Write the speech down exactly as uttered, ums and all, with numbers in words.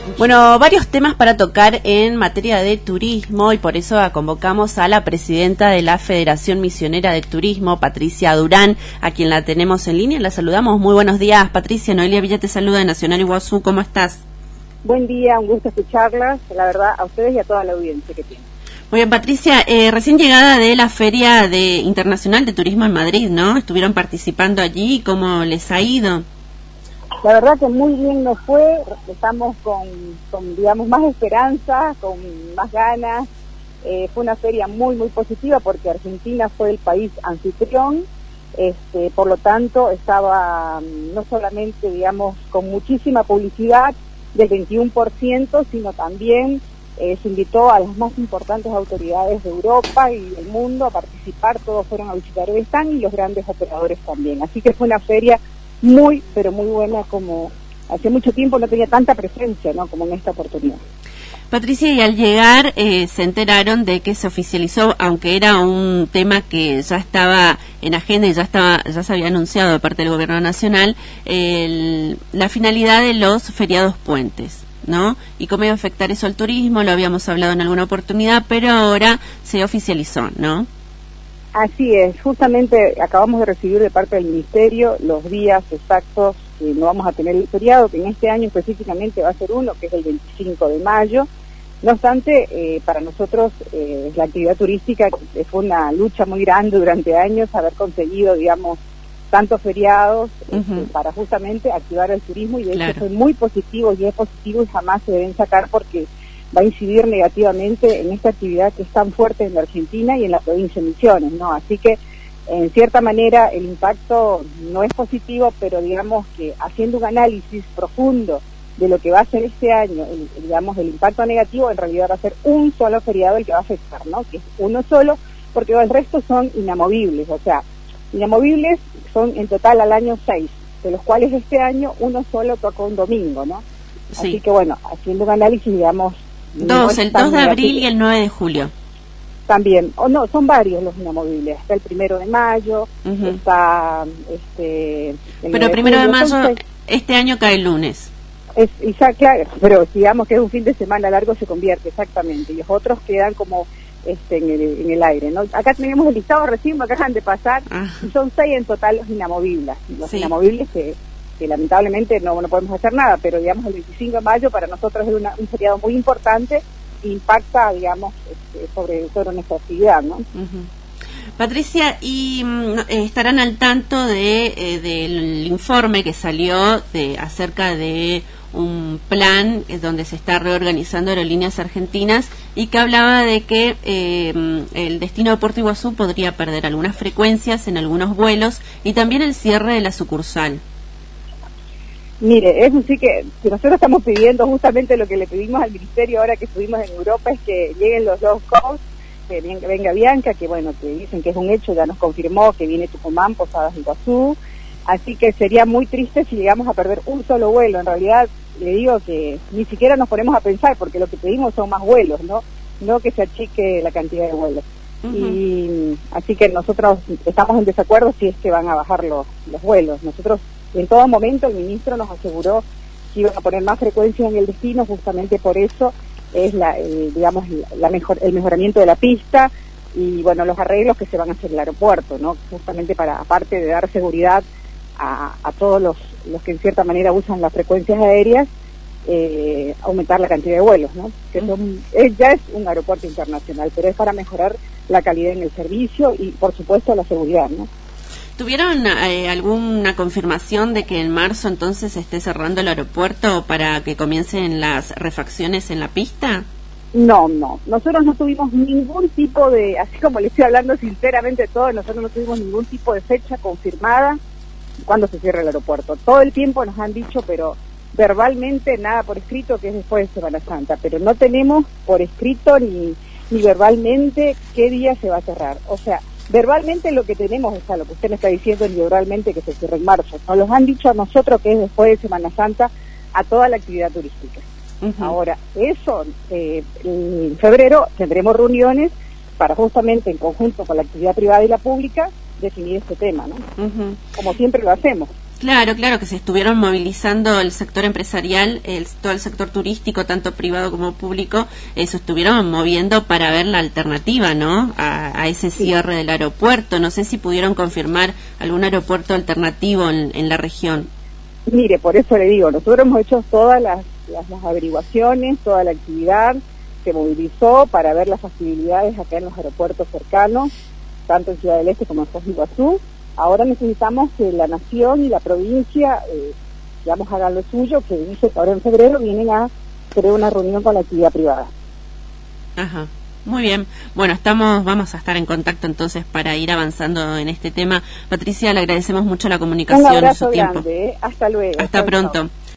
Bueno, varios temas para tocar en materia de turismo y por eso convocamos a la presidenta de la Federación Misionera de Turismo, Patricia Durán, a quien la tenemos en línea. La saludamos. Muy buenos días, Patricia. Noelia Villa te saluda de Nacional Iguazú. ¿Cómo estás? Buen día, un gusto escucharlas, la verdad, a ustedes y a toda la audiencia que tienen. Muy bien, Patricia, eh, recién llegada de la Feria de Internacional de Turismo en Madrid, ¿no? Estuvieron participando allí. ¿Cómo les ha ido? La verdad que muy bien nos fue, estamos con, con digamos, más esperanza, con más ganas. Eh, fue una feria muy, muy positiva porque Argentina fue el país anfitrión, este, por lo tanto estaba no solamente, digamos, con muchísima publicidad del veintiuno por ciento, sino también eh, se invitó a las más importantes autoridades de Europa y del mundo a participar. Todos fueron a visitar el stand y los grandes operadores también. Así que fue una feria muy, pero muy buena, como hace mucho tiempo no tenía tanta presencia, ¿no?, como en esta oportunidad. Patricia, y al llegar eh, se enteraron de que se oficializó, aunque era un tema que ya estaba en agenda y ya estaba ya se había anunciado de parte del Gobierno Nacional, el, la finalidad de los feriados puentes, ¿no? Y cómo iba a afectar eso al turismo, lo habíamos hablado en alguna oportunidad, pero ahora se oficializó, ¿no? Así es, justamente acabamos de recibir de parte del Ministerio los días exactos que no vamos a tener el feriado, que en este año específicamente va a ser uno, que es el veinticinco de mayo. No obstante, eh, para nosotros eh, la actividad turística fue una lucha muy grande durante años, haber conseguido, digamos, tantos feriados uh-huh. este, para justamente activar el turismo, y de claro. hecho fue muy positivo y es positivo y jamás se deben sacar porque va a incidir negativamente en esta actividad que es tan fuerte en la Argentina y en la provincia de Misiones, ¿no? Así que, en cierta manera, el impacto no es positivo, pero digamos que haciendo un análisis profundo de lo que va a ser este año, el, digamos, el impacto negativo, en realidad va a ser un solo feriado el que va a afectar, ¿no? Que es uno solo, porque el resto son inamovibles, o sea, inamovibles son en total al año seis, de los cuales este año uno solo tocó un domingo, ¿no? Sí. Así que, bueno, haciendo un análisis, digamos, Dos, no el dos de abril y el nueve de julio. También, o no, son varios los inamovibles. Está el primero de mayo, uh-huh. está este... El pero el primero de, de mayo, seis... este año cae el lunes. Es, ya, claro, pero digamos que es un fin de semana largo, se convierte, exactamente, y los otros quedan como este en el, en el aire, ¿no? Acá tenemos el listado recién, acá acaban de pasar, ah. y son seis en total los inamovibles, los sí. inamovibles que... que lamentablemente no, no podemos hacer nada, pero digamos el veinticinco de mayo para nosotros es una, un feriado muy importante e impacta, digamos, este, sobre, sobre nuestra actividad, ¿no? Uh-huh. Patricia, ¿y mm, estarán al tanto de eh, del informe que salió de acerca de un plan eh, donde se está reorganizando Aerolíneas Argentinas y que hablaba de que eh, el destino de Puerto Iguazú podría perder algunas frecuencias en algunos vuelos y también el cierre de la sucursal? Mire, eso sí que, que nosotros estamos pidiendo justamente lo que le pedimos al Ministerio ahora que estuvimos en Europa, es que lleguen los low cost, que venga Bianca, que bueno, que dicen que es un hecho, ya nos confirmó que viene Tucumán, Posadas y Iguazú, así que sería muy triste si llegamos a perder un solo vuelo. En realidad, le digo que ni siquiera nos ponemos a pensar, porque lo que pedimos son más vuelos, ¿no? No que se achique la cantidad de vuelos. Uh-huh. Y así que nosotros estamos en desacuerdo si es que van a bajar los, los vuelos. Nosotros en todo momento el ministro nos aseguró que iban a poner más frecuencia en el destino, justamente por eso es la, el, digamos la mejor, el mejoramiento de la pista y bueno, los arreglos que se van a hacer en el aeropuerto, ¿no? Justamente para, aparte de dar seguridad a, a todos los, los que en cierta manera usan las frecuencias aéreas, eh, aumentar la cantidad de vuelos, ¿no? Que son, es, ya es un aeropuerto internacional, pero es para mejorar la calidad en el servicio y por supuesto la seguridad, ¿no? ¿Tuvieron eh, alguna confirmación de que en marzo entonces se esté cerrando el aeropuerto para que comiencen las refacciones en la pista? No, no. Nosotros no tuvimos ningún tipo de, así como le estoy hablando sinceramente de todo, nosotros no tuvimos ningún tipo de fecha confirmada cuando se cierra el aeropuerto. Todo el tiempo nos han dicho, pero verbalmente nada por escrito, que es después de Semana Santa, pero no tenemos por escrito ni, ni verbalmente qué día se va a cerrar. O sea, verbalmente lo que tenemos es a lo que usted me está diciendo, y verbalmente que se cierre en marzo. Nos los han dicho a nosotros que es después de Semana Santa a toda la actividad turística. Uh-huh. Ahora, eso, eh, en febrero tendremos reuniones para justamente en conjunto con la actividad privada y la pública definir este tema, ¿no? Uh-huh. Como siempre lo hacemos. Claro, claro, que se estuvieron movilizando el sector empresarial, el, todo el sector turístico, tanto privado como público, eh, se estuvieron moviendo para ver la alternativa, ¿no? A, a ese cierre sí. del aeropuerto. No sé si pudieron confirmar algún aeropuerto alternativo en, en la región. Mire, por eso le digo, nosotros hemos hecho todas las, las, las averiguaciones, toda la actividad, se movilizó para ver las facilidades acá en los aeropuertos cercanos, tanto en Ciudad del Este como en Foz do Iguazú. Ahora necesitamos que la nación y la provincia, eh, digamos, hagan lo suyo, que dice que ahora en febrero vienen a hacer una reunión con la actividad privada. Ajá, muy bien. Bueno, estamos, vamos a estar en contacto entonces para ir avanzando en este tema. Patricia, le agradecemos mucho la comunicación. Un abrazo su tiempo. grande, ¿eh? Hasta luego. Hasta chau, pronto. Chau.